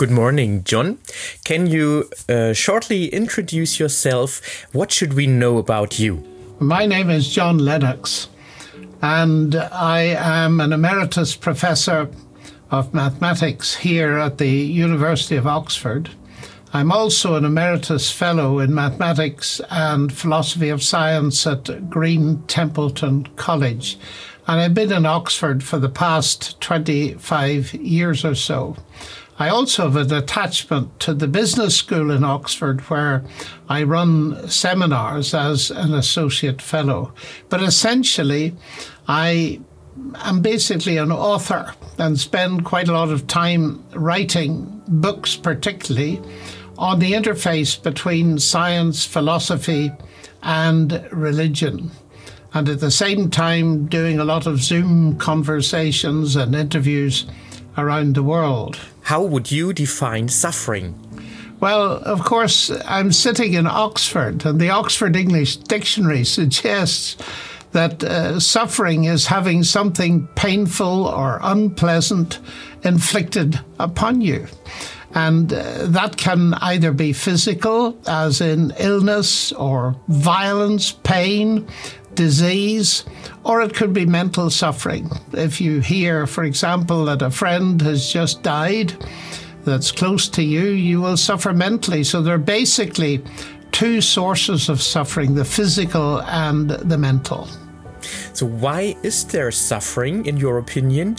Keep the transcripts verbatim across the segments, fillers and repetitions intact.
Good morning, John. Can you uh, shortly introduce yourself? What should we know about you? My name is John Lennox, and I am an emeritus professor of mathematics here at the University of Oxford. I'm also an emeritus fellow in mathematics and philosophy of science at Green Templeton College, and I've been in Oxford for the past twenty-five years or so. I also have an attachment to the business school in Oxford, where I run seminars as an associate fellow. But essentially, I am basically an author and spend quite a lot of time writing books, particularly on the interface between science, philosophy, and religion. And at the same time, doing a lot of Zoom conversations and interviews around the world. How would you define suffering? Well, of course, I'm sitting in Oxford, and the Oxford English Dictionary suggests that uh, suffering is having something painful or unpleasant inflicted upon you. And uh, that can either be physical, as in illness or violence, pain, disease, or it could be mental suffering. If you hear, for example, that a friend has just died that's close to you, you will suffer mentally. So there are basically two sources of suffering, the physical and the mental. So why is there suffering, in your opinion?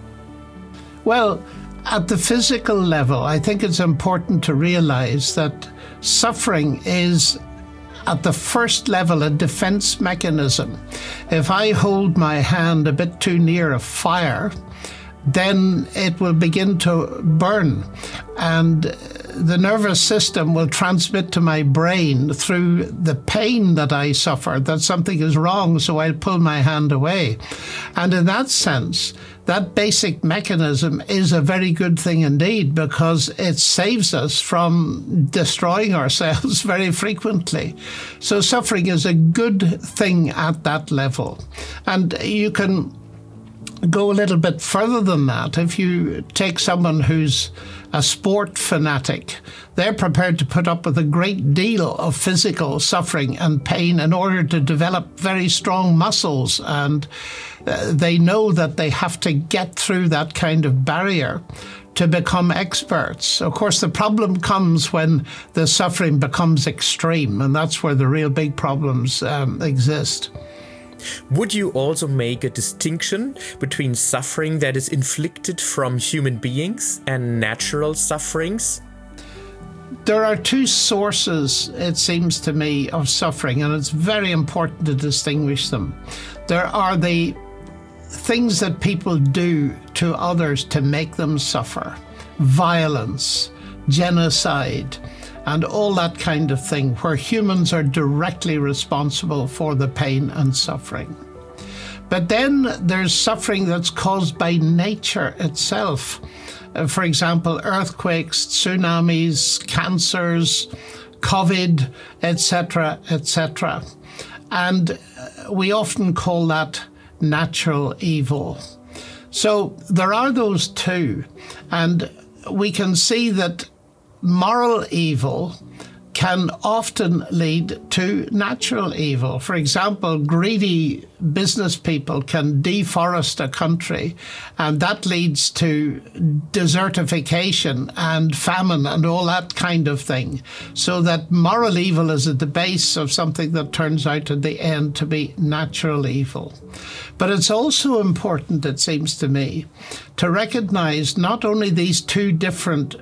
Well, at the physical level, I think it's important to realize that suffering is at the first level a defense mechanism. If I hold my hand a bit too near a fire, then it will begin to burn, and the nervous system will transmit to my brain through the pain that I suffer that something is wrong, so I'll pull my hand away. And in that sense, that basic mechanism is a very good thing indeed, because it saves us from destroying ourselves very frequently. So suffering is a good thing at that level. And you can go a little bit further than that. If you take someone who's a sport fanatic, they're prepared to put up with a great deal of physical suffering and pain in order to develop very strong muscles, and uh, they know that they have to get through that kind of barrier to become experts. Of course, the problem comes when the suffering becomes extreme, and that's where the real big problems um, exist. Would you also make a distinction between suffering that is inflicted from human beings and natural sufferings? There are two sources, it seems to me, of suffering, and it's very important to distinguish them. There are the things that people do to others to make them suffer, violence, genocide, and all that kind of thing, where humans are directly responsible for the pain and suffering. But then there's suffering that's caused by nature itself. Uh, for example, earthquakes, tsunamis, cancers, COVID, et cetera, et cetera. And uh, we often call that natural evil. So there are those two, and we can see that moral evil can often lead to natural evil. For example, greedy business people can deforest a country, and that leads to desertification and famine and all that kind of thing. So that moral evil is at the base of something that turns out in the end to be natural evil. But it's also important, it seems to me, to recognize not only these two different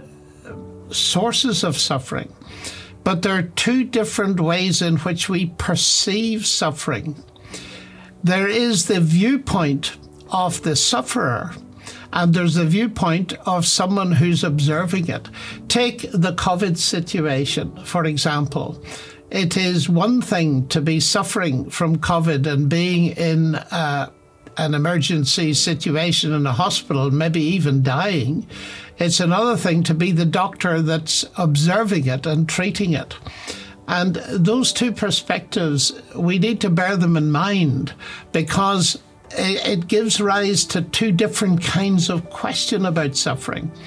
sources of suffering, but there are two different ways in which we perceive suffering. There is the viewpoint of the sufferer, and there's the viewpoint of someone who's observing it. Take the COVID situation, for example. It is one thing to be suffering from COVID and being in uh, an emergency situation in a hospital, maybe even dying. It's another thing to be the doctor that's observing it and treating it. And those two perspectives, we need to bear them in mind, because it gives rise to two different kinds of question about suffering.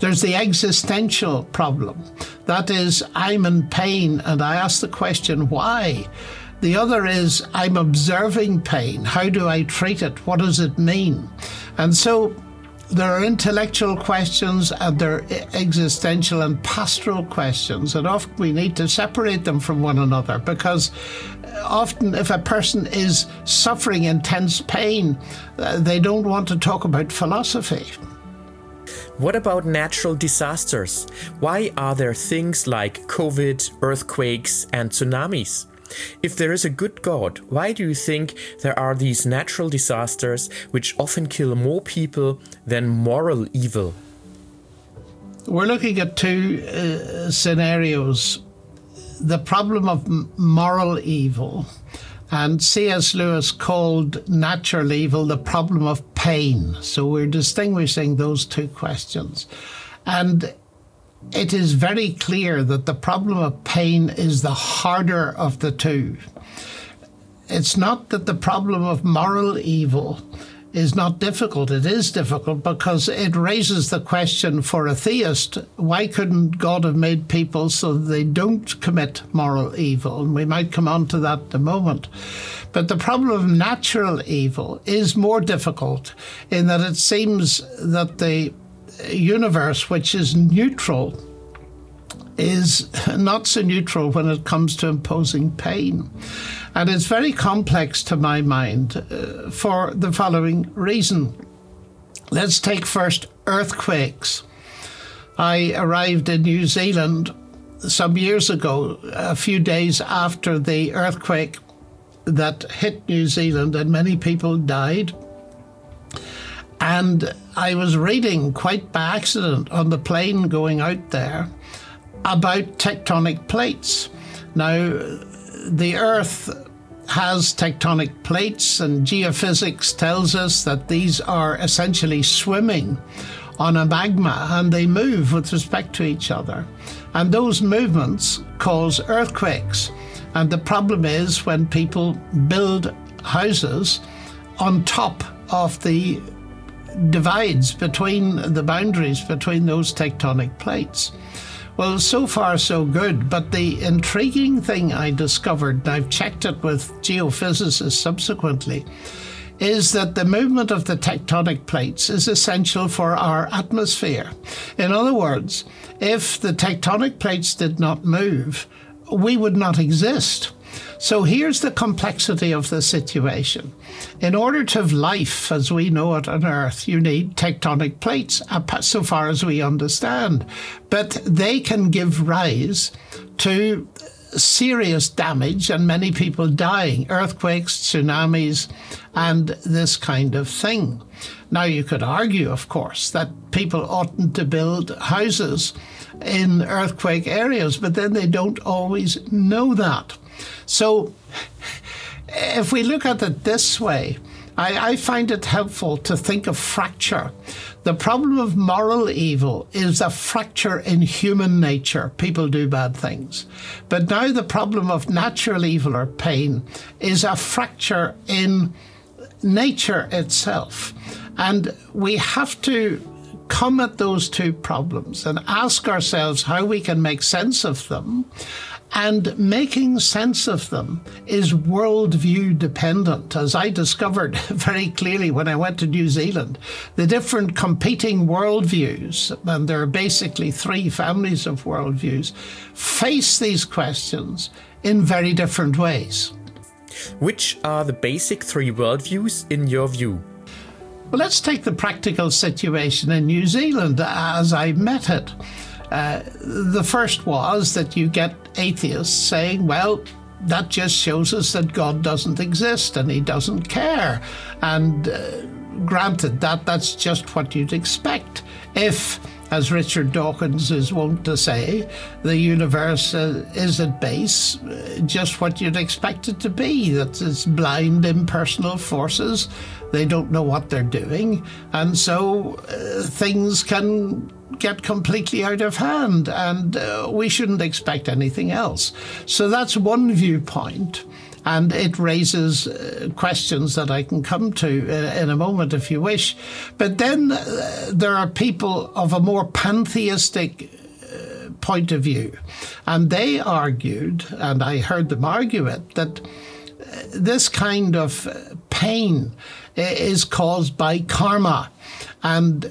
There's the existential problem. That is, I'm in pain and I ask the question, why? The other is, I'm observing pain. How do I treat it? What does it mean? And so there are intellectual questions and there are existential and pastoral questions, and often we need to separate them from one another, because often if a person is suffering intense pain, uh, they don't want to talk about philosophy. What about natural disasters? Why are there things like COVID, earthquakes, and tsunamis? If there is a good God, why do you think there are these natural disasters which often kill more people than moral evil? We're looking at two uh, scenarios. The problem of m- moral evil, and C S Lewis called natural evil the problem of pain. So we're distinguishing those two questions. And it is very clear that the problem of pain is the harder of the two. It's not that the problem of moral evil is not difficult. It is difficult because it raises the question for a theist, why couldn't God have made people so that they don't commit moral evil? And we might come on to that in a moment. But the problem of natural evil is more difficult in that it seems that the universe, which is neutral, is not so neutral when it comes to imposing pain. And it's very complex to my mind uh, for the following reason. Let's take first earthquakes. I arrived in New Zealand some years ago, a few days after the earthquake that hit New Zealand, and many people died. And I was reading quite by accident on the plane going out there about tectonic plates. Now, the Earth has tectonic plates, and geophysics tells us that these are essentially swimming on a magma, and they move with respect to each other. And those movements cause earthquakes. And the problem is when people build houses on top of the divides between the boundaries between those tectonic plates. Well, so far so good, but the intriguing thing I discovered, and I've checked it with geophysicists subsequently, is that the movement of the tectonic plates is essential for our atmosphere. In other words, if the tectonic plates did not move, we would not exist. So here's the complexity of the situation. In order to have life as we know it on Earth, you need tectonic plates, so far as we understand. But they can give rise to serious damage and many people dying, earthquakes, tsunamis, and this kind of thing. Now, you could argue, of course, that people oughtn't to build houses in earthquake areas, but then they don't always know that. So if we look at it this way, I, I find it helpful to think of fracture. The problem of moral evil is a fracture in human nature. People do bad things. But now the problem of natural evil or pain is a fracture in nature itself. And we have to come at those two problems and ask ourselves how we can make sense of them. And making sense of them is worldview dependent, as I discovered very clearly when I went to New Zealand. The different competing worldviews, and there are basically three families of worldviews, face these questions in very different ways. Which are the basic three worldviews in your view? Well, let's take the practical situation in New Zealand as I met it. Uh, the first was that you get atheists saying, well, that just shows us that God doesn't exist and he doesn't care. And uh, granted, that that's just what you'd expect if, as Richard Dawkins is wont to say, the universe uh, is at base uh, just what you'd expect it to be, that it's blind, impersonal forces. They don't know what they're doing, and so uh, things can get completely out of hand, and uh, we shouldn't expect anything else. So that's one viewpoint. And it raises uh, questions that I can come to uh, in a moment if you wish. But then uh, there are people of a more pantheistic uh, point of view. And they argued, and I heard them argue it, that uh, this kind of pain is caused by karma. And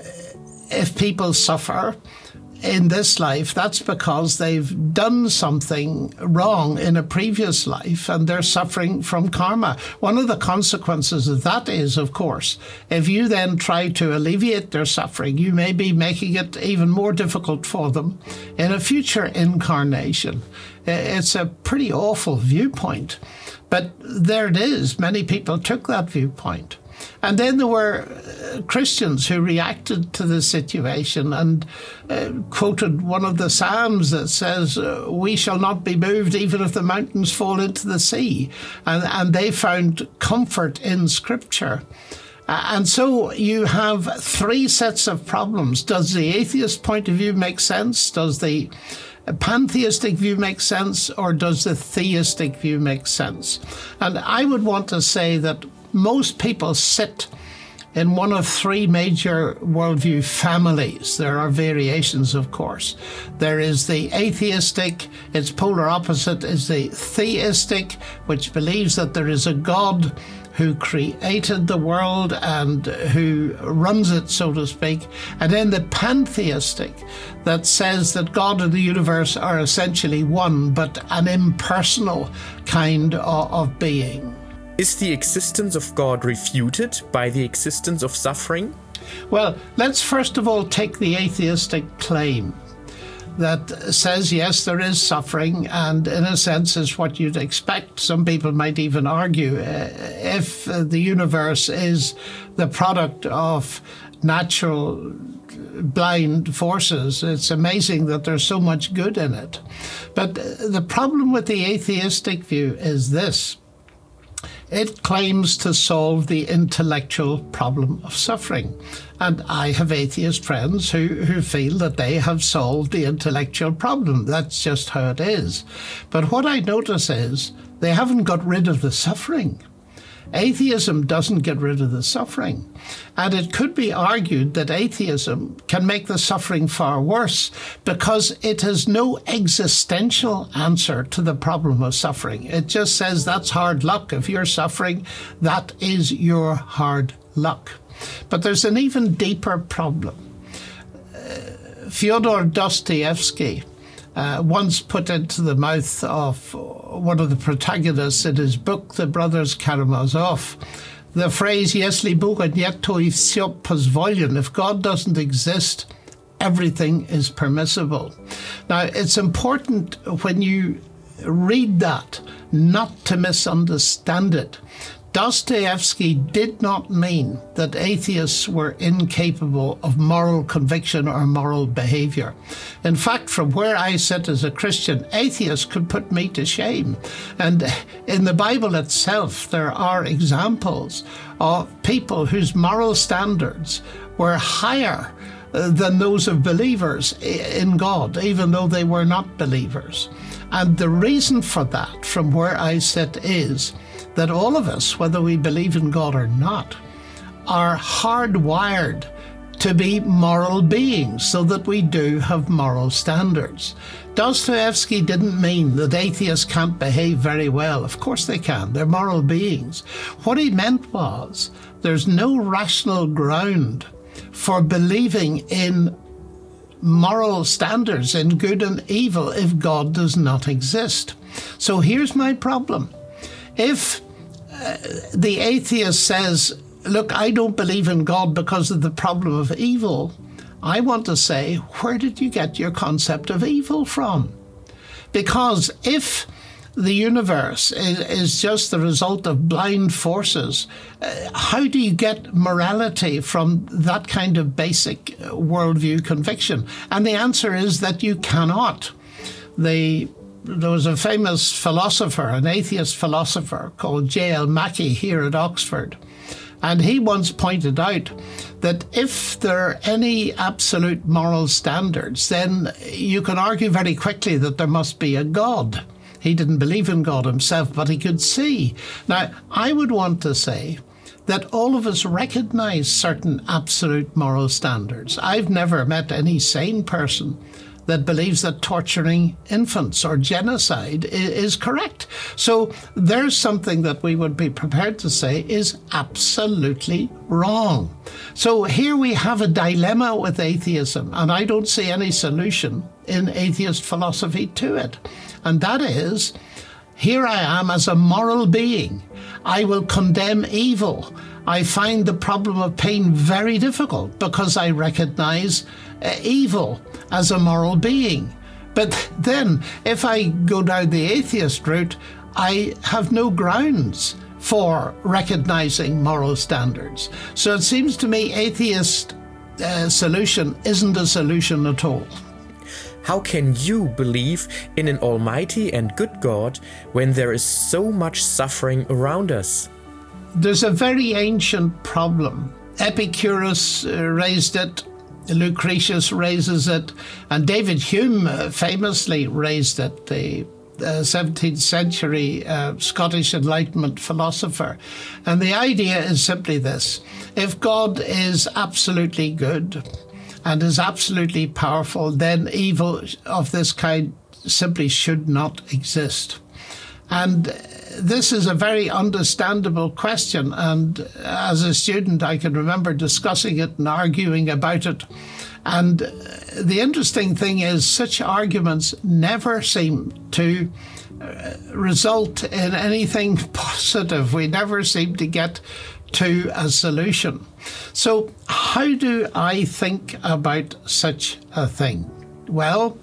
if people suffer in this life, that's because they've done something wrong in a previous life and they're suffering from karma. One of the consequences of that is, of course, if you then try to alleviate their suffering, you may be making it even more difficult for them in a future incarnation. It's a pretty awful viewpoint, but there it is. Many people took that viewpoint. And then there were Christians who reacted to the situation and uh, quoted one of the Psalms that says, uh, we shall not be moved even if the mountains fall into the sea. And, and they found comfort in Scripture. Uh, and so you have three sets of problems. Does the atheist point of view make sense? Does the pantheistic view make sense? Or does the theistic view make sense? And I would want to say that most people sit in one of three major worldview families. There are variations, of course. There is the atheistic, its polar opposite is the theistic, which believes that there is a God who created the world and who runs it, so to speak. And then the pantheistic, that says that God and the universe are essentially one, but an impersonal kind of, of being. Is the existence of God refuted by the existence of suffering? Well, let's first of all take the atheistic claim that says, yes, there is suffering, and in a sense is what you'd expect. Some people might even argue uh, if uh, the universe is the product of natural blind forces, it's amazing that there's so much good in it. But the problem with the atheistic view is this. It claims to solve the intellectual problem of suffering. And I have atheist friends who, who feel that they have solved the intellectual problem. That's just how it is. But what I notice is they haven't got rid of the suffering. Atheism doesn't get rid of the suffering. And it could be argued that atheism can make the suffering far worse because it has no existential answer to the problem of suffering. It just says that's hard luck. If you're suffering, that is your hard luck. But there's an even deeper problem. Uh, Fyodor Dostoevsky Uh, once put into the mouth of one of the protagonists in his book, The Brothers Karamazov, the phrase, "Если Бога нет, то и всё позволено." If God doesn't exist, everything is permissible. Now, it's important when you read that not to misunderstand it. Dostoevsky did not mean that atheists were incapable of moral conviction or moral behavior. In fact, from where I sit as a Christian, atheists could put me to shame. And in the Bible itself, there are examples of people whose moral standards were higher than those of believers in God, even though they were not believers. And the reason for that, from where I sit, is that all of us, whether we believe in God or not, are hardwired to be moral beings so that we do have moral standards. Dostoevsky didn't mean that atheists can't behave very well. Of course they can. They're moral beings. What he meant was there's no rational ground for believing in moral standards, in good and evil, if God does not exist. So here's my problem. If uh, the atheist says, look, I don't believe in God because of the problem of evil, I want to say, where did you get your concept of evil from? Because if the universe is, is just the result of blind forces, uh, how do you get morality from that kind of basic worldview conviction? And the answer is that you cannot. The There was a famous philosopher, an atheist philosopher called J L Mackie here at Oxford. And he once pointed out that if there are any absolute moral standards, then you can argue very quickly that there must be a God. He didn't believe in God himself, but he could see. Now, I would want to say that all of us recognize certain absolute moral standards. I've never met any sane person that believes that torturing infants or genocide is correct. So there's something that we would be prepared to say is absolutely wrong. So here we have a dilemma with atheism, and I don't see any solution in atheist philosophy to it. And that is, here I am as a moral being. I will condemn evil. I find the problem of pain very difficult because I recognize uh, evil as a moral being. But then, if I go down the atheist route, I have no grounds for recognizing moral standards. So it seems to me atheist uh, solution isn't a solution at all. How can you believe in an almighty and good God when there is so much suffering around us? There's a very ancient problem. Epicurus uh, raised it, Lucretius raises it, and David Hume uh, famously raised it, the uh, seventeenth century uh, Scottish Enlightenment philosopher. And the idea is simply this: if God is absolutely good and is absolutely powerful, then evil of this kind simply should not exist. And this is a very understandable question, and as a student I can remember discussing it and arguing about it. And the interesting thing is such arguments never seem to result in anything positive. We never seem to get to a solution. So how do I think about such a thing? Well,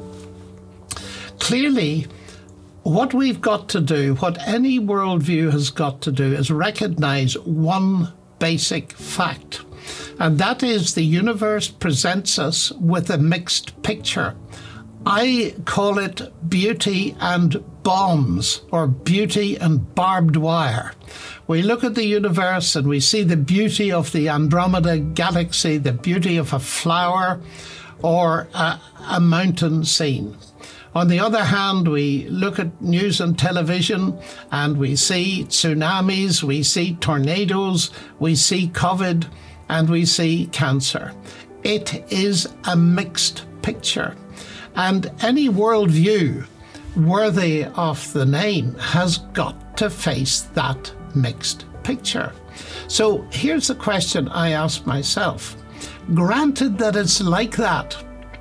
clearly, what we've got to do, what any worldview has got to do, is recognize one basic fact, and that is the universe presents us with a mixed picture. I call it beauty and bombs, or beauty and barbed wire. We look at the universe and we see the beauty of the Andromeda galaxy, the beauty of a flower or a, a mountain scene. On the other hand, we look at news and television and we see tsunamis, we see tornadoes, we see COVID, and we see cancer. It is a mixed picture. And any worldview worthy of the name has got to face that mixed picture. So here's the question I ask myself. Granted that it's like that,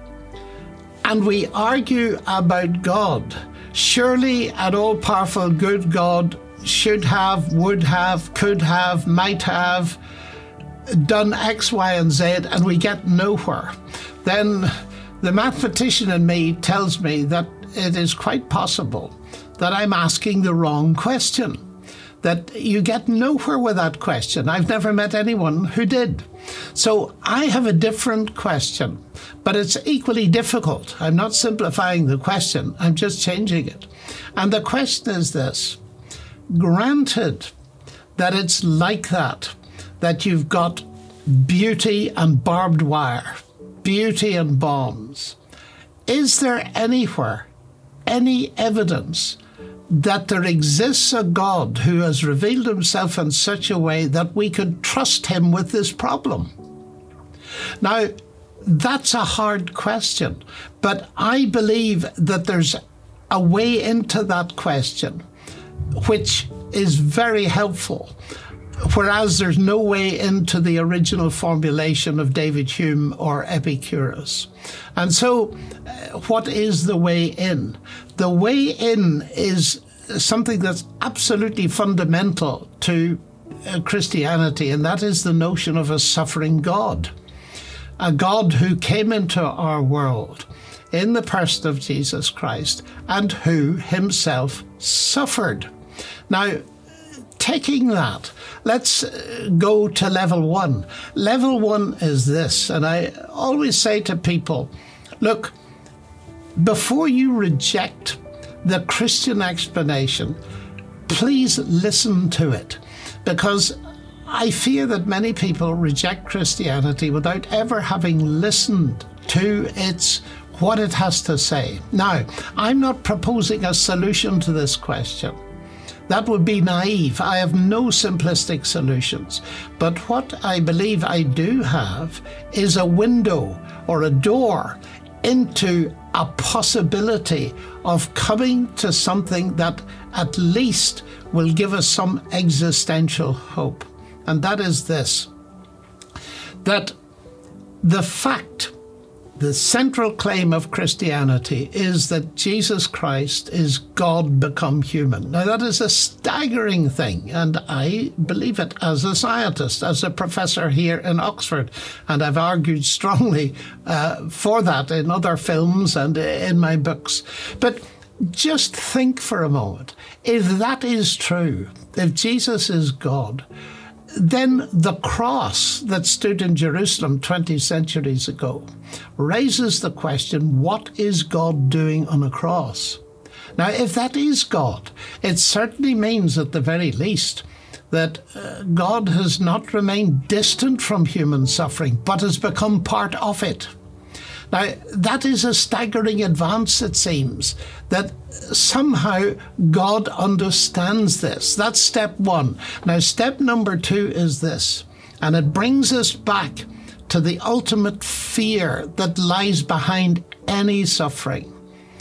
and we argue about God, surely an all-powerful good God should have, would have, could have, might have done X, Y, and Z, and we get nowhere. Then the mathematician in me tells me that it is quite possible that I'm asking the wrong question, that you get nowhere with that question. I've never met anyone who did. So I have a different question, but it's equally difficult. I'm not simplifying the question, I'm just changing it. And the question is this: granted that it's like that, that you've got beauty and barbed wire, beauty and bombs, is there anywhere any evidence that there exists a God who has revealed himself in such a way that we could trust him with this problem? Now, that's a hard question, but I believe that there's a way into that question which is very helpful, whereas there's no way into the original formulation of David Hume or Epicurus. And so, uh, what is the way in? The way in is something that's absolutely fundamental to uh, Christianity, and that is the notion of a suffering God. A God who came into our world in the person of Jesus Christ and who himself suffered. Now, taking that, let's go to level one. Level one is this, and I always say to people, look, before you reject the Christian explanation, please listen to it, because I fear that many people reject Christianity without ever having listened to its what it has to say. Now, I'm not proposing a solution to this question. That would be naive. I have no simplistic solutions. But what I believe I do have is a window or a door into a possibility of coming to something that at least will give us some existential hope. And that is this, that the fact, the central claim of Christianity is that Jesus Christ is God become human. Now, that is a staggering thing, and I believe it as a scientist, as a professor here in Oxford, and I've argued strongly uh, for that in other films and in my books. But just think for a moment, if that is true, if Jesus is God, then the cross that stood in Jerusalem twenty centuries ago raises the question, what is God doing on a cross? Now, if that is God, it certainly means at the very least that uh, God has not remained distant from human suffering, but has become part of it. Now, that is a staggering advance, it seems, that somehow God understands this. That's step one. Now, step number two is this, and it brings us back to the ultimate fear that lies behind any suffering.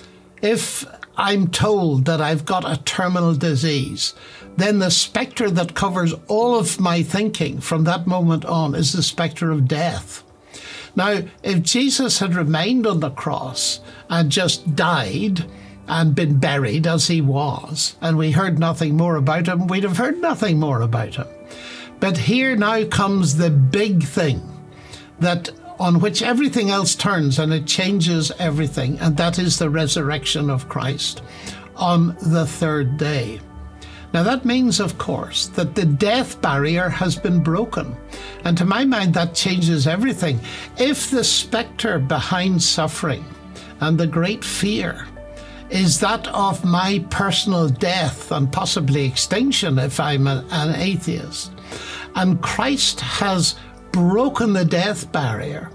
If I'm told that I've got a terminal disease, then the spectre that covers all of my thinking from that moment on is the spectre of death. Now, if Jesus had remained on the cross and just died and been buried as he was, and we heard nothing more about him, we'd have heard nothing more about him. But here now comes the big thing that on which everything else turns, and it changes everything, and that is the resurrection of Christ on the third day. Now, that means, of course, that the death barrier has been broken. And to my mind, that changes everything. If the spectre behind suffering and the great fear is that of my personal death and possibly extinction if I'm a, an atheist, and Christ has broken the death barrier,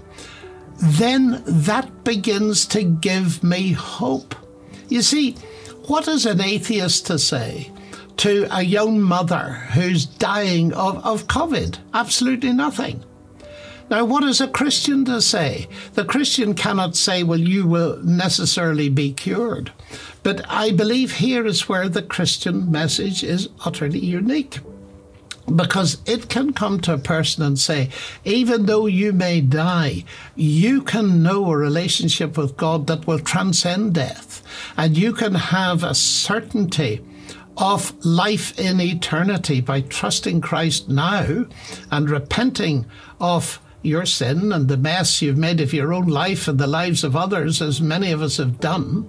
then that begins to give me hope. You see, what is an atheist to say to a young mother who's dying of, of COVID? Absolutely nothing. Now, what is a Christian to say? The Christian cannot say, well, you will necessarily be cured. But I believe here is where the Christian message is utterly unique. Because it can come to a person and say, even though you may die, you can know a relationship with God that will transcend death. And you can have a certainty of life in eternity by trusting Christ now and repenting of your sin and the mess you've made of your own life and the lives of others, as many of us have done.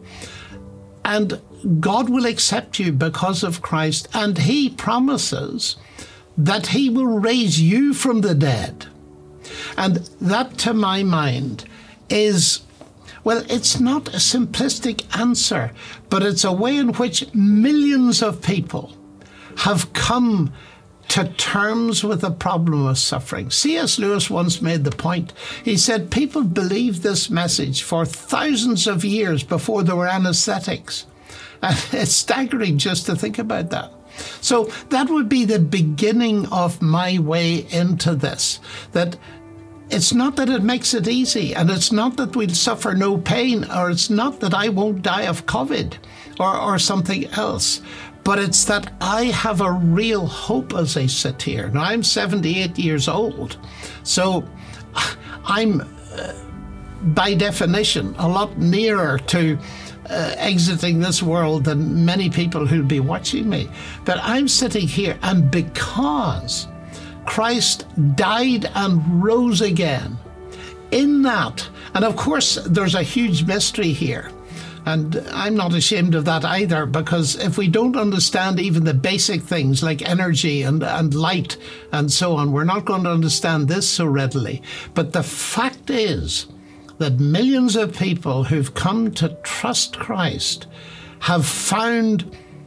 And God will accept you because of Christ, and he promises that he will raise you from the dead. And that, to my mind, is, well, it's not a simplistic answer, but it's a way in which millions of people have come to terms with the problem of suffering. C S Lewis once made the point. He said people believed this message for thousands of years before there were anesthetics. And it's staggering just to think about that. So that would be the beginning of my way into this, that it's not that it makes it easy, and it's not that we'll suffer no pain, or it's not that I won't die of COVID or, or something else, but it's that I have a real hope as I sit here. Now, I'm seventy-eight years old, so I'm, uh, by definition, a lot nearer to Uh, exiting this world than many people who'll be watching me. But I'm sitting here, and because Christ died and rose again, in that, and of course there's a huge mystery here, and I'm not ashamed of that either, because if we don't understand even the basic things like energy and, and light and so on, we're not going to understand this so readily. But the fact is that millions of people who've come to trust Christ have found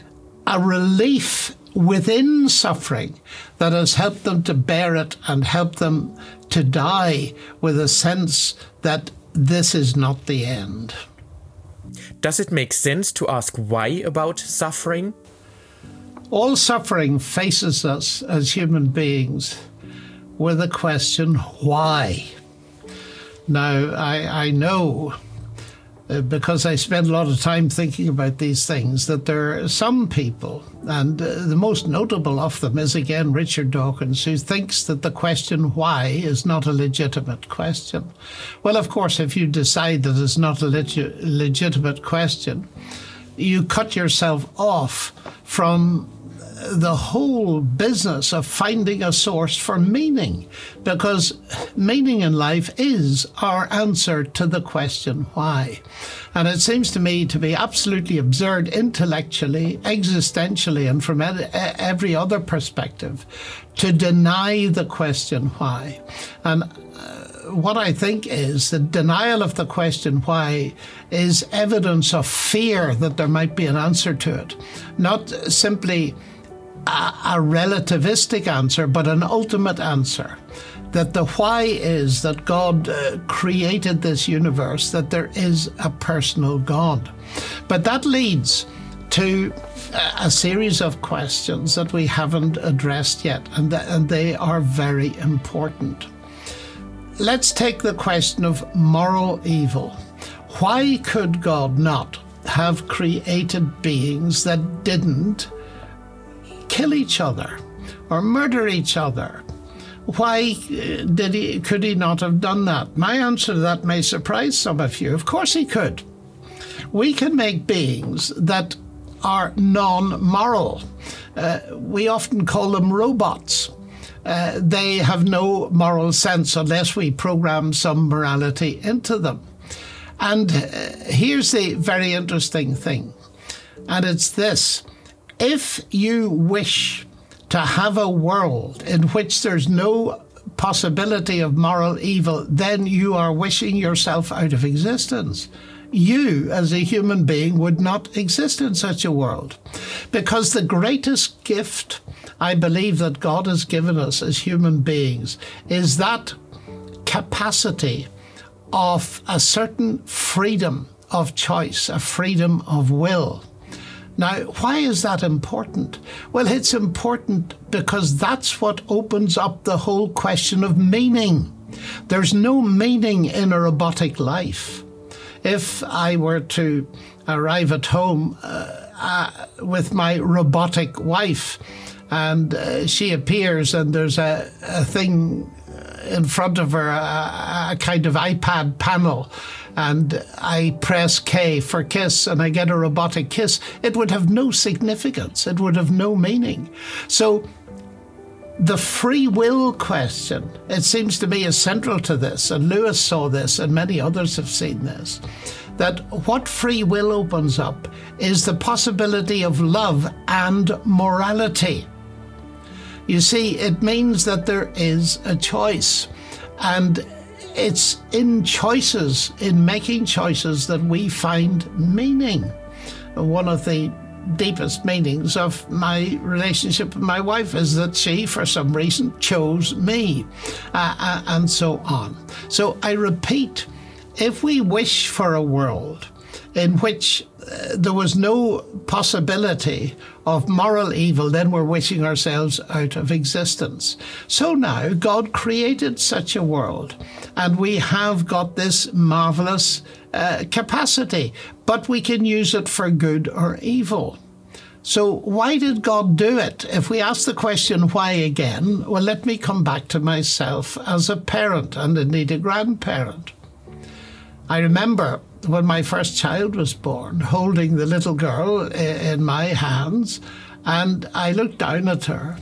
a relief within suffering that has helped them to bear it and helped them to die with a sense that this is not the end. Does it make sense to ask why about suffering? All suffering faces us as human beings with a question, why? Now, I, I know, uh, because I spend a lot of time thinking about these things, that there are some people, and uh, the most notable of them is, again, Richard Dawkins, who thinks that the question why is not a legitimate question. Well, of course, if you decide that it's not a legi- legitimate question, you cut yourself off from the whole business of finding a source for meaning, because meaning in life is our answer to the question why. And it seems to me to be absolutely absurd intellectually, existentially, and from ed- every other perspective to deny the question why. And uh, what I think is the denial of the question why is evidence of fear that there might be an answer to it, not simply a relativistic answer, but an ultimate answer. That the why is that God uh, created this universe, that there is a personal God. But that leads to a series of questions that we haven't addressed yet, and, th- and they are very important. Let's take the question of moral evil. Why could God not have created beings that didn't kill each other or murder each other? Why did he, could he not have done that? My answer to that may surprise some of you. Of course he could. We can make beings that are non-moral. Uh, we often call them robots. Uh, they have no moral sense unless we program some morality into them. And uh, here's the very interesting thing, and it's this. If you wish to have a world in which there's no possibility of moral evil, then you are wishing yourself out of existence. You, as a human being, would not exist in such a world. Because the greatest gift I believe that God has given us as human beings is that capacity of a certain freedom of choice, a freedom of will. Now, why is that important? Well, it's important because that's what opens up the whole question of meaning. There's no meaning in a robotic life. If I were to arrive at home uh, uh, with my robotic wife and uh, she appears and there's a, a thing in front of her, a, a kind of iPad panel, and I press K for kiss and I get a robotic kiss, it would have no significance. It would have no meaning. So the free will question, it seems to me, is central to this. And Lewis saw this and many others have seen this. That what free will opens up is the possibility of love and morality. You see, it means that there is a choice. And it's in choices, in making choices, that we find meaning. One of the deepest meanings of my relationship with my wife is that she, for some reason, chose me, uh, uh, and so on. So I repeat, if we wish for a world in which uh, there was no possibility of moral evil, then we're wishing ourselves out of existence. So now God created such a world, and we have got this marvelous uh, capacity, but we can use it for good or evil. So why did God do it? If we ask the question why again, well, let me come back to myself as a parent and indeed a grandparent. I remember when my first child was born, holding the little girl in my hands, and I looked down at her,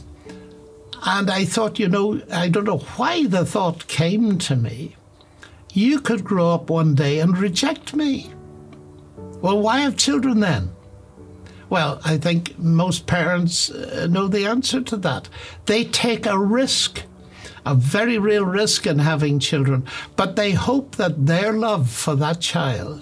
and I thought, you know, I don't know why the thought came to me, you could grow up one day and reject me. Well, why have children then? Well, I think most parents know the answer to that. They take a risk, a very real risk in having children, but they hope that their love for that child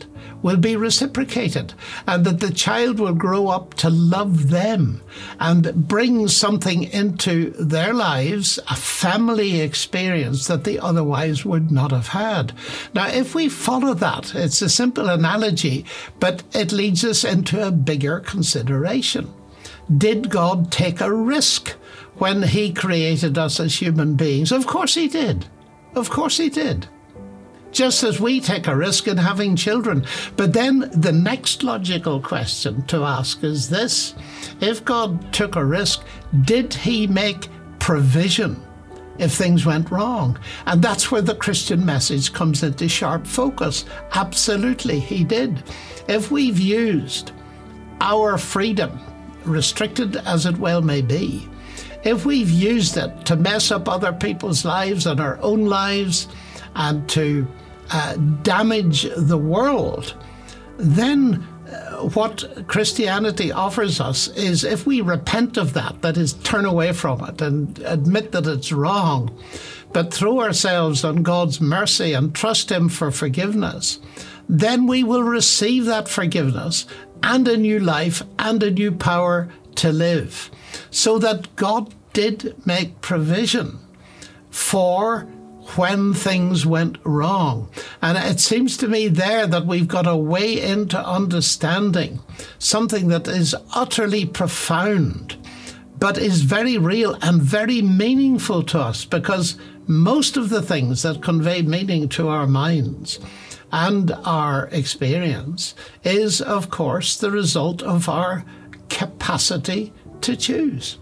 will be reciprocated, and that the child will grow up to love them and bring something into their lives, a family experience that they otherwise would not have had. Now, if we follow that, it's a simple analogy, but it leads us into a bigger consideration. Did God take a risk when he created us as human beings? Of course he did. Of course he did. Just as we take a risk in having children. But then the next logical question to ask is this: if God took a risk, did he make provision if things went wrong? And that's where the Christian message comes into sharp focus. Absolutely, he did. If we've used our freedom, restricted as it well may be, if we've used it to mess up other people's lives and our own lives and to uh, damage the world, then uh, what Christianity offers us is, if we repent of that, that is, turn away from it and admit that it's wrong, but throw ourselves on God's mercy and trust him for forgiveness, then we will receive that forgiveness and a new life and a new power to live. So that God did make provision for when things went wrong. And it seems to me there that we've got a way into understanding something that is utterly profound, but is very real and very meaningful to us, because most of the things that convey meaning to our minds and our experience is, of course, the result of our capacity to choose.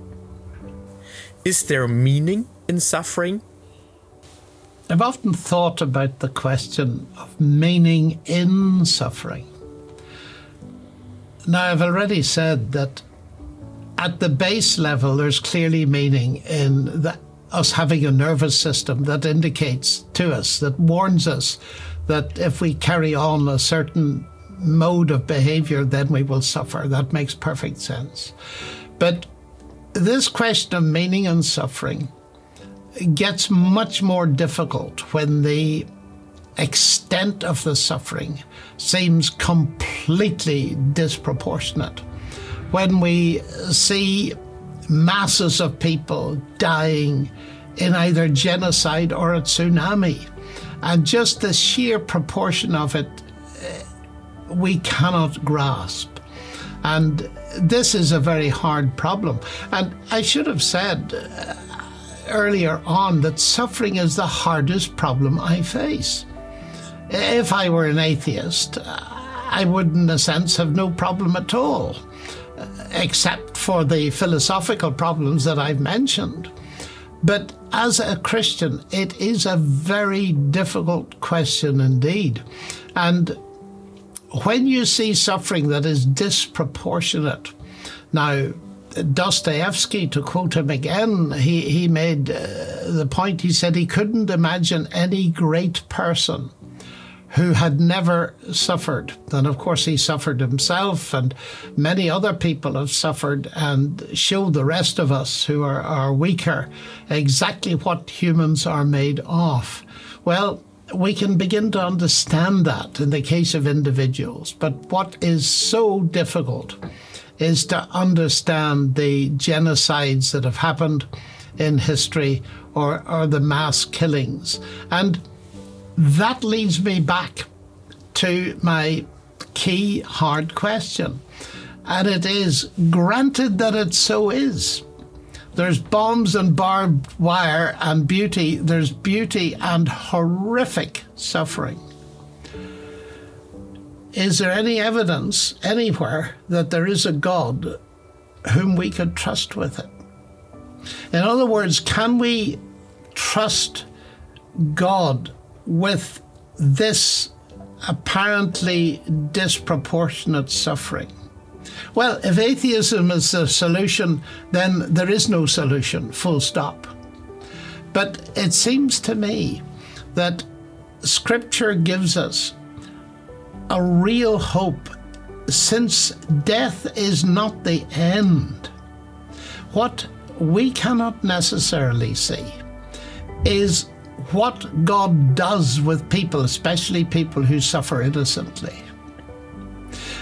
Is there meaning in suffering? I've often thought about the question of meaning in suffering. Now, I've already said that at the base level, there's clearly meaning in the, us having a nervous system that indicates to us, that warns us that if we carry on a certain mode of behavior, then we will suffer. That makes perfect sense. But this question of meaning and suffering gets much more difficult when the extent of the suffering seems completely disproportionate. When we see masses of people dying in either genocide or a tsunami, and just the sheer proportion of it we cannot grasp. And this is a very hard problem. And I should have said uh, earlier on that suffering is the hardest problem I face. If I were an atheist, I would, in a sense, have no problem at all, except for the philosophical problems that I've mentioned. But as a Christian, it is a very difficult question indeed. And when you see suffering that is disproportionate, now, Dostoevsky, to quote him again, he, he made uh, the point, he said he couldn't imagine any great person who had never suffered. And of course he suffered himself, and many other people have suffered, and show the rest of us who are, are weaker exactly what humans are made of. Well, we can begin to understand that in the case of individuals, but what is so difficult is to understand the genocides that have happened in history, or, or the mass killings. And that leads me back to my key hard question. And it is, granted that it so is, there's bombs and barbed wire and beauty, there's beauty and horrific suffering. Is there any evidence anywhere that there is a God whom we could trust with it? In other words, can we trust God with this apparently disproportionate suffering? Well, if atheism is the solution, then there is no solution, full stop. But it seems to me that Scripture gives us a real hope, since death is not the end. What we cannot necessarily see is what God does with people, especially people who suffer innocently.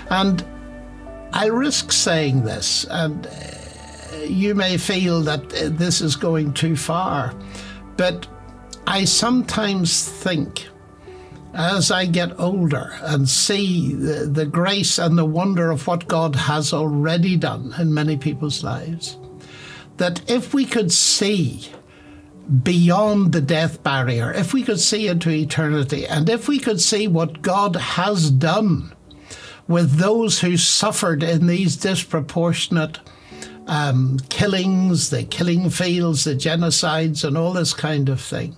And I risk saying this, and you may feel that this is going too far, but I sometimes think, as I get older and see the, the grace and the wonder of what God has already done in many people's lives, that if we could see beyond the death barrier, if we could see into eternity, and if we could see what God has done with those who suffered in these disproportionate um, killings, the killing fields, the genocides, and all this kind of thing,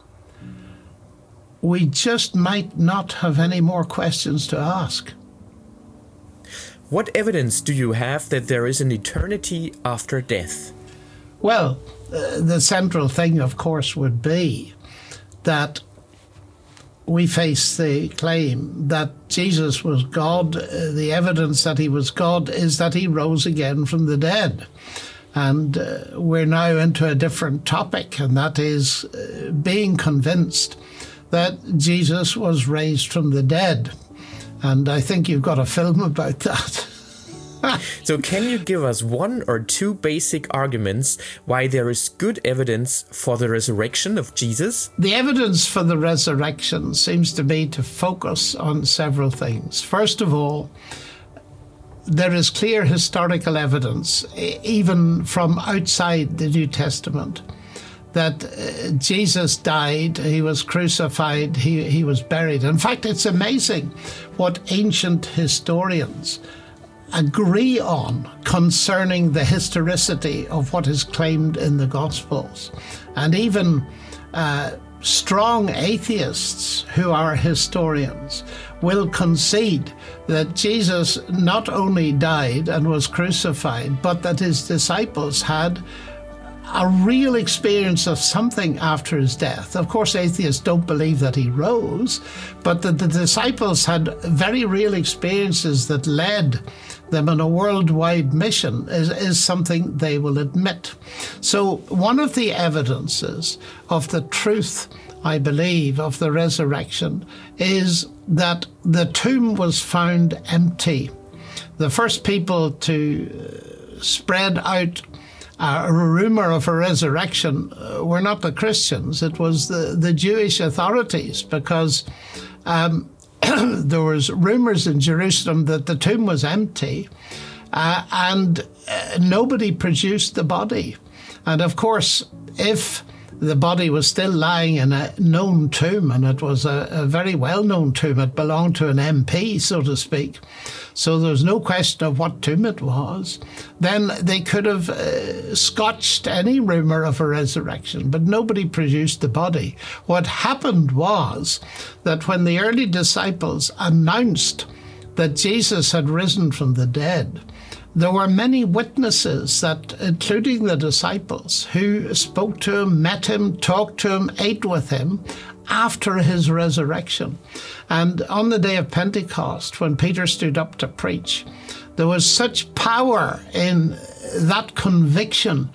we just might not have any more questions to ask. What evidence do you have that there is an eternity after death? Well, uh, the central thing, of course, would be that we face the claim that Jesus was God. Uh, the evidence that he was God is that he rose again from the dead. And uh, we're now into a different topic, and that is uh, being convinced that Jesus was raised from the dead. And I think you've got a film about that. So can you give us one or two basic arguments why there is good evidence for the resurrection of Jesus? The evidence for the resurrection seems to me to focus on several things. First of all, there is clear historical evidence, even from outside the New Testament, that uh, Jesus died, he was crucified, he, he was buried. In fact, it's amazing what ancient historians agree on concerning the historicity of what is claimed in the Gospels. And even uh, strong atheists who are historians will concede that Jesus not only died and was crucified, but that his disciples had a real experience of something after his death. Of course, atheists don't believe that he rose, but that the disciples had very real experiences that led them on a worldwide mission is, is something they will admit. So one of the evidences of the truth, I believe, of the resurrection is that the tomb was found empty. The first people to spread out Uh, a rumor of a resurrection uh, were not the Christians, it was the, the Jewish authorities, because um, there was rumors in Jerusalem that the tomb was empty uh, and uh, nobody produced the body. And of course, if the body was still lying in a known tomb, and it was a, a very well-known tomb, it belonged to an M P, so to speak, so there was no question of what tomb it was, then they could have uh, scotched any rumour of a resurrection, but nobody produced the body. What happened was that when the early disciples announced that Jesus had risen from the dead, there were many witnesses, that, including the disciples, who spoke to him, met him, talked to him, ate with him after his resurrection. And on the day of Pentecost, when Peter stood up to preach, there was such power in that conviction,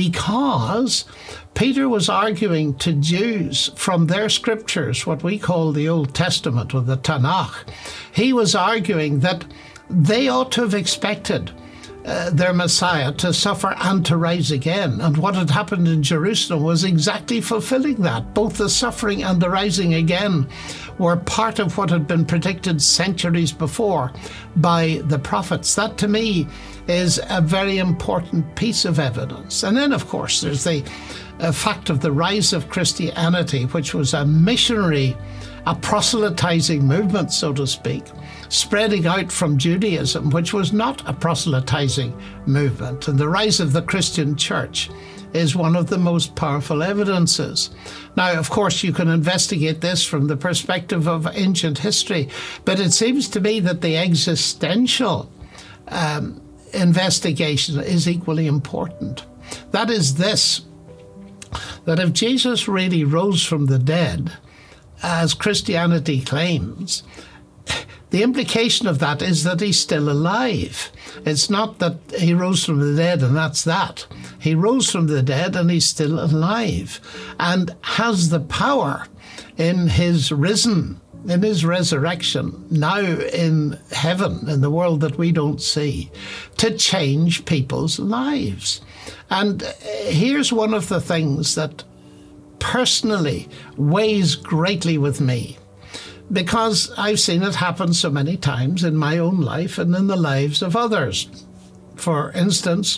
because Peter was arguing to Jews from their scriptures, what we call the Old Testament or the Tanakh. He was arguing that they ought to have expected Uh, their Messiah to suffer and to rise again. And what had happened in Jerusalem was exactly fulfilling that. Both the suffering and the rising again were part of what had been predicted centuries before by the prophets. That, to me, is a very important piece of evidence. And then, of course, there's the uh, fact of the rise of Christianity, which was a missionary, a proselytizing movement, so to speak, spreading out from Judaism, which was not a proselytizing movement. And the rise of the Christian church is one of the most powerful evidences. Now, of course, you can investigate this from the perspective of ancient history, but it seems to me that the existential um, investigation is equally important. That is this, that if Jesus really rose from the dead, as Christianity claims, the implication of that is that he's still alive. It's not that he rose from the dead and that's that. He rose from the dead and he's still alive and has the power in his risen in his resurrection, now in heaven, in the world that we don't see, to change people's lives. And here's one of the things that personally weighs greatly with me, because I've seen it happen so many times in my own life and in the lives of others. For instance,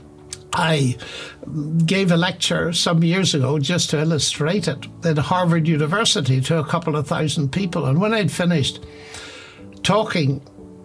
I gave a lecture some years ago, just to illustrate it, at Harvard University to a couple of thousand people. And when I'd finished talking,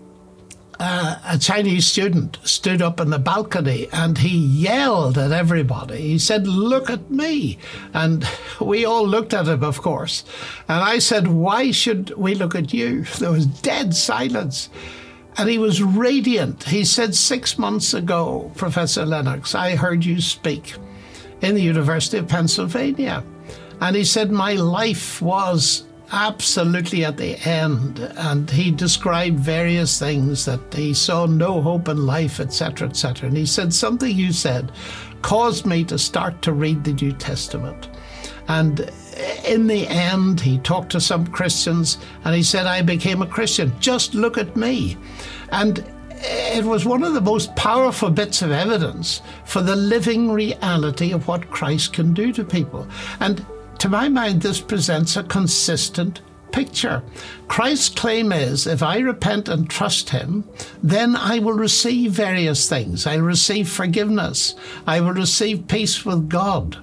uh, a Chinese student stood up on the balcony and he yelled at everybody. He said, "Look at me." And we all looked at him, of course. And I said, "Why should we look at you?" There was dead silence. And he was radiant. He said, "Six months ago, Professor Lennox, I heard you speak in the University of Pennsylvania." And he said, "My life was absolutely at the end." And he described various things, that he saw no hope in life, et cetera, et cetera. And he said, "Something you said caused me to start to read the New Testament." And in the end, he talked to some Christians and he said, "I became a Christian. Just look at me." And it was one of the most powerful bits of evidence for the living reality of what Christ can do to people. And to my mind, this presents a consistent picture. Christ's claim is, if I repent and trust him, then I will receive various things. I'll receive forgiveness. I will receive peace with God.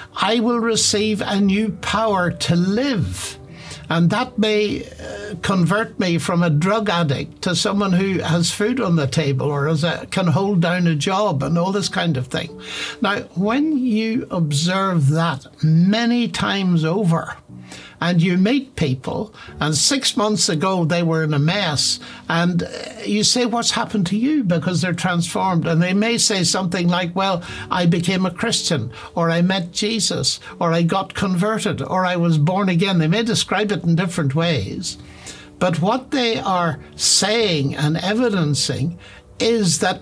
I will receive a new power to live. And that may uh, convert me from a drug addict to someone who has food on the table, or has a, can hold down a job and all this kind of thing. Now, when you observe that many times over, and you meet people, and six months ago they were in a mess, and you say, "What's happened to you?" Because they're transformed. And they may say something like, "Well, I became a Christian," or "I met Jesus," or "I got converted," or "I was born again." They may describe it in different ways. But what they are saying and evidencing is that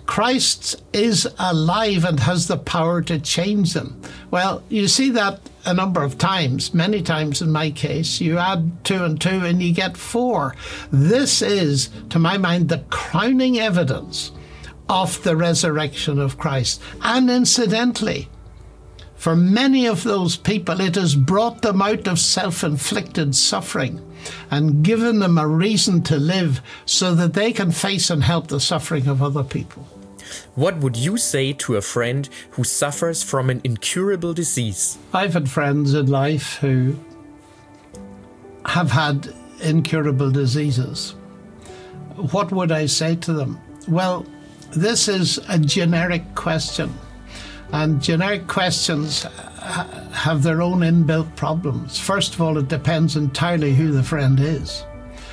Christ is alive and has the power to change them. Well, you see that a number of times, many times in my case. You add two and two and you get four. This is, to my mind, the crowning evidence of the resurrection of Christ. And incidentally, for many of those people, it has brought them out of self-inflicted suffering and given them a reason to live so that they can face and help the suffering of other people. What would you say to a friend who suffers from an incurable disease? I've had friends in life who have had incurable diseases. What would I say to them? Well, this is a generic question. And generic questions have their own inbuilt problems. First of all, it depends entirely who the friend is.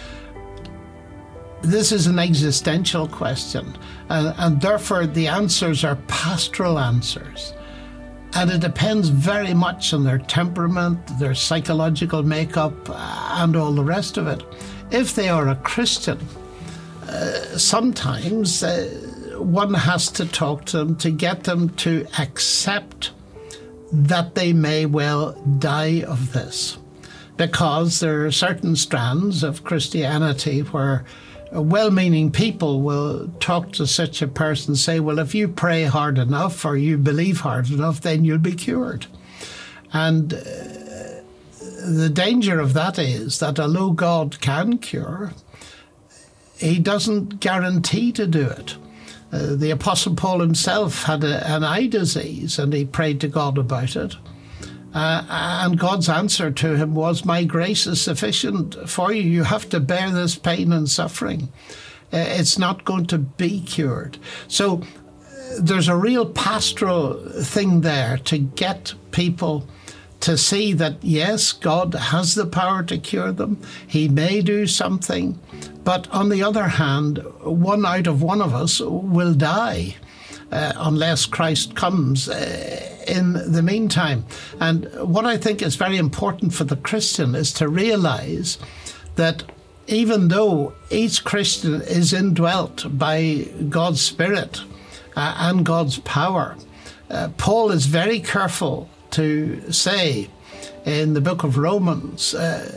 This is an existential question, and, and therefore the answers are pastoral answers. And it depends very much on their temperament, their psychological makeup, and all the rest of it. If they are a Christian, uh, sometimes uh, one has to talk to them to get them to accept that they may well die of this. Because there are certain strands of Christianity where well-meaning people will talk to such a person and say, "Well, if you pray hard enough or you believe hard enough, then you'll be cured." And uh, the danger of that is that although God can cure, he doesn't guarantee to do it. Uh, the Apostle Paul himself had a, an eye disease, and he prayed to God about it. Uh, and God's answer to him was, "My grace is sufficient for you. You have to bear this pain and suffering. Uh, it's not going to be cured." So uh, there's a real pastoral thing there to get people to see that, yes, God has the power to cure them. He may do something. But on the other hand, one out of one of us will die uh, unless Christ comes uh, in the meantime. And what I think is very important for the Christian is to realize that even though each Christian is indwelt by God's Spirit uh, and God's power, uh, Paul is very careful to say in the book of Romans, uh,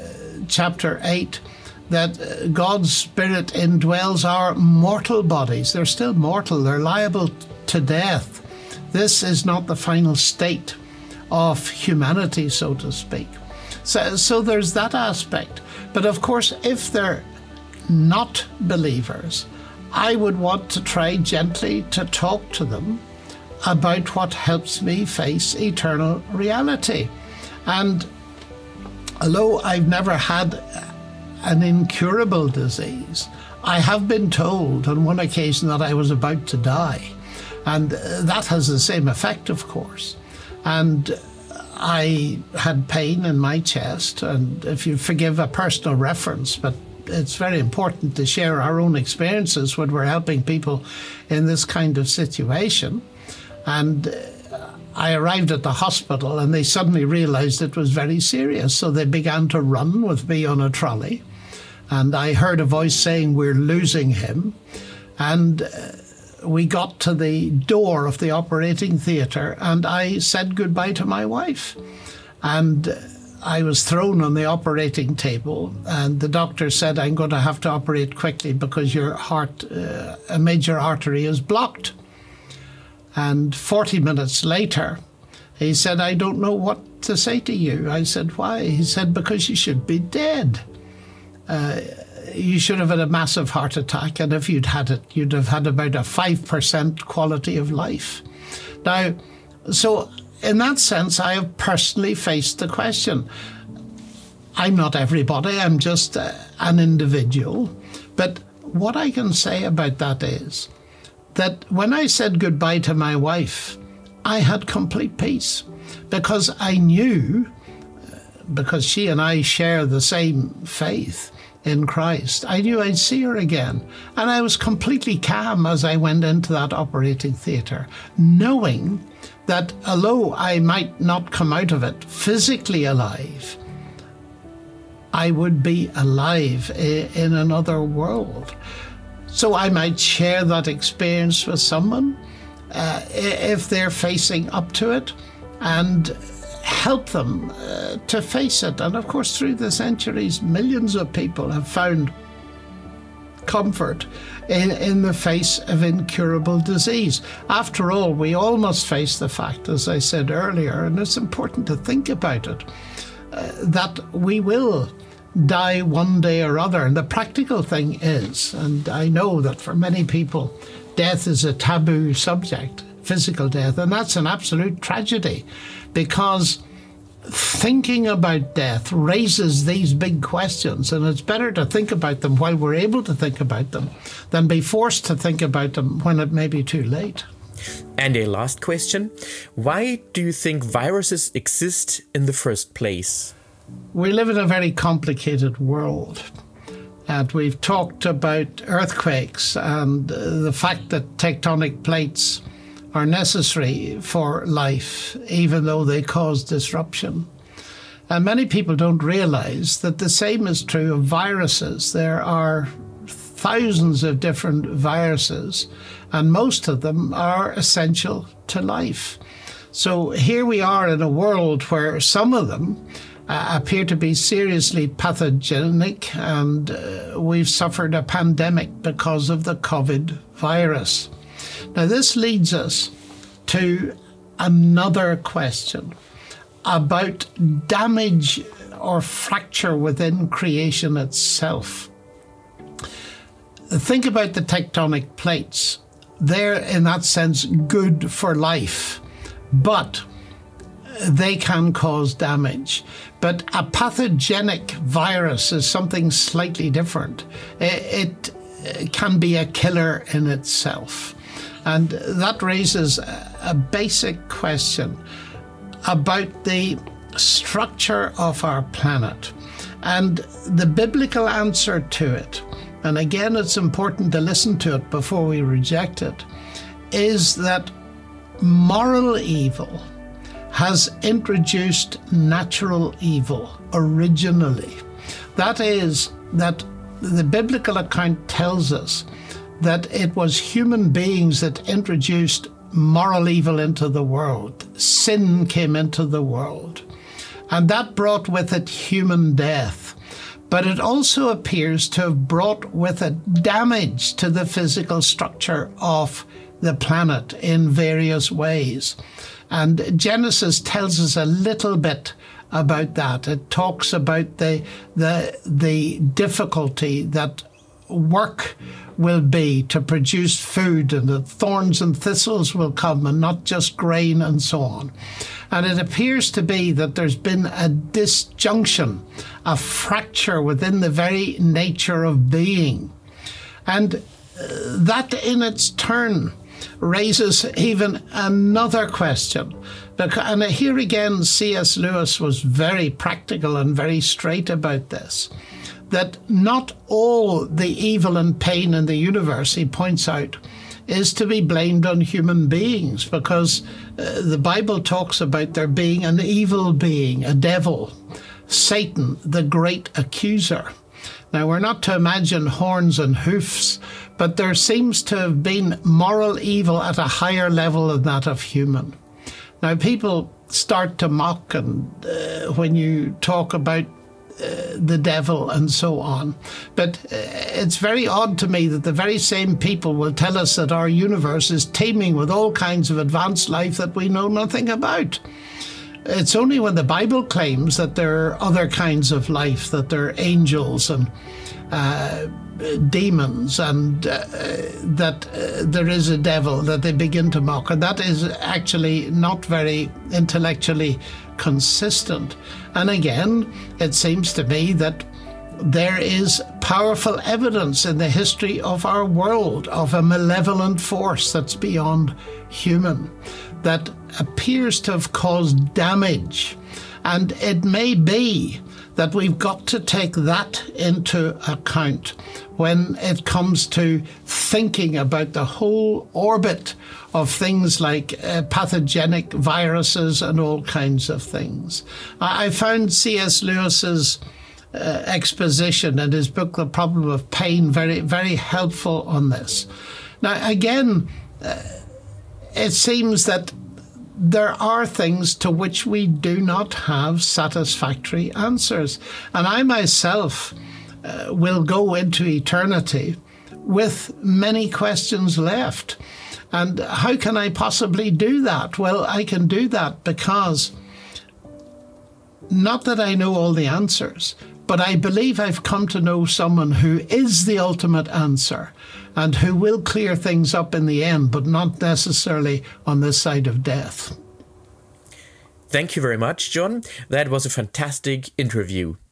chapter eight, that God's Spirit indwells our mortal bodies. They're still mortal. They're liable to death. This is not the final state of humanity, so to speak. So, so there's that aspect. But of course, if they're not believers, I would want to try gently to talk to them about what helps me face eternal reality. And although I've never had an incurable disease, I have been told on one occasion that I was about to die. And that has the same effect, of course. And I had pain in my chest, and if you forgive a personal reference, but it's very important to share our own experiences when we're helping people in this kind of situation. And I arrived at the hospital and they suddenly realized it was very serious. So they began to run with me on a trolley. And I heard a voice saying, "We're losing him." And we got to the door of the operating theatre and I said goodbye to my wife. And I was thrown on the operating table and the doctor said, "I'm going to have to operate quickly because your heart, uh, a major artery is blocked." And forty minutes later, he said, "I don't know what to say to you." I said, "Why?" He said, "Because you should be dead. Uh, you should have had a massive heart attack, and if you'd had it, you'd have had about a five percent quality of life." Now, so in that sense, I have personally faced the question. I'm not everybody, I'm just uh, an individual. But what I can say about that is that when I said goodbye to my wife, I had complete peace because I knew, because she and I share the same faith in Christ, I knew I'd see her again. And I was completely calm as I went into that operating theatre, knowing that although I might not come out of it physically alive, I would be alive in another world. So I might share that experience with someone uh, if they're facing up to it and help them uh, to face it. And of course, through the centuries, millions of people have found comfort in, in the face of incurable disease. After all, we all must face the fact, as I said earlier, and it's important to think about it, uh, that we will die one day or other. And the practical thing is, and I know that for many people, death is a taboo subject, physical death, and that's an absolute tragedy, because thinking about death raises these big questions, and it's better to think about them while we're able to think about them than be forced to think about them when it may be too late. And a last question. Why do you think viruses exist in the first place? We live in a very complicated world, and we've talked about earthquakes and the fact that tectonic plates are necessary for life, even though they cause disruption. And many people don't realize that the same is true of viruses. There are thousands of different viruses, and most of them are essential to life. So here we are in a world where some of them uh, appear to be seriously pathogenic, and uh, we've suffered a pandemic because of the COVID virus. Now, this leads us to another question about damage or fracture within creation itself. Think about the tectonic plates. They're, in that sense, good for life, but they can cause damage. But a pathogenic virus is something slightly different. It, it can be a killer in itself. And that raises a basic question about the structure of our planet. And the biblical answer to it, and again it's important to listen to it before we reject it, is that moral evil has introduced natural evil originally. That is, that the biblical account tells us that it was human beings that introduced moral evil into the world. Sin came into the world, and that brought with it human death. but it also appears to have brought with it damage to the physical structure of the planet in various ways. And Genesis tells us a little bit about that. It talks about the the the difficulty that work will be to produce food, and that thorns and thistles will come, and not just grain and so on. And it appears to be that there's been a disjunction, a fracture within the very nature of being. And uh, that in its turn raises even another question. And here again, C S Lewis was very practical and very straight about this, that not all the evil and pain in the universe, he points out, is to be blamed on human beings, because uh, the Bible talks about there being an evil being, a devil, Satan, the great accuser. Now, we're not to imagine horns and hoofs, but there seems to have been moral evil at a higher level than that of human. Now, people start to mock and uh, when you talk about uh, the devil and so on. But uh, it's very odd to me that the very same people will tell us that our universe is teeming with all kinds of advanced life that we know nothing about. It's only when the Bible claims that there are other kinds of life, that there are angels and uh, demons, and uh, that uh, there is a devil, that they begin to mock. And that is actually not very intellectually consistent. And again, it seems to me that there is powerful evidence in the history of our world of a malevolent force that's beyond human, that appears to have caused damage. And it may be that we've got to take that into account when it comes to thinking about the whole orbit of things like uh, pathogenic viruses and all kinds of things. I, I found C S Lewis's uh, exposition in his book, The Problem of Pain, very, very helpful on this. Now, again, uh, it seems that there are things to which we do not have satisfactory answers. And I myself uh, will go into eternity with many questions left. And how can I possibly do that? Well, I can do that because, not that I know all the answers, but I believe I've come to know someone who is the ultimate answer and who will clear things up in the end, but not necessarily on this side of death. Thank you very much, John. That was a fantastic interview.